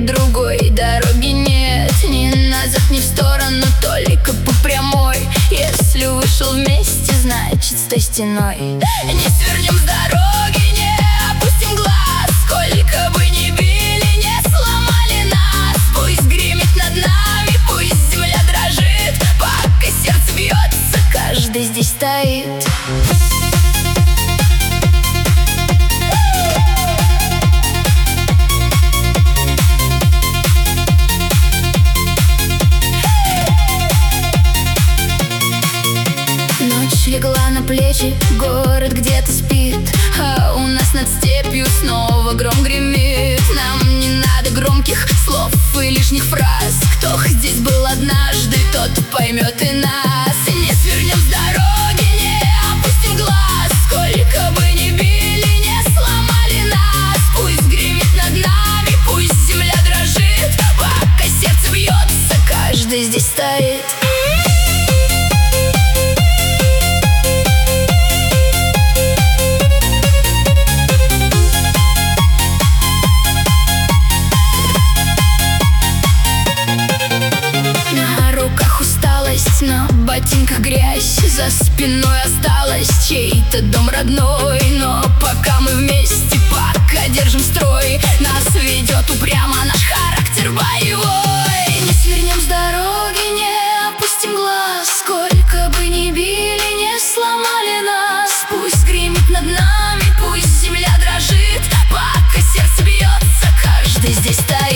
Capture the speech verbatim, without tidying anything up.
другой дороги нет. Ни назад, ни в сторону, только по прямой. Если вышел вместе, значит стой стеной. Не свернем с дороги, не опустим глаз. Сколько бы ни били, не сломали нас. Пусть гремит над нами, пусть земля дрожит. Пока сердце бьется, каждый здесь стоит. Легла на плечи, город где-то спит, а у нас над степью снова гром гремит. Нам не надо громких слов и лишних фраз. Кто здесь был однажды, тот поймет и нас. Не свернем с дороги, не опустим глаз. Сколько бы ни били, не сломали нас. Пусть гремит над нами, пусть земля дрожит. Пока сердце бьется, каждый здесь стоит. На ботинках грязь, за спиной осталась чей-то дом родной. Но пока мы вместе, пока держим строй, нас ведет упрямо наш характер боевой. Не свернем с дороги, не опустим глаз. Сколько бы ни били, не сломали нас. Пусть гремит над нами, пусть земля дрожит. Пока сердце бьется, каждый здесь стоит.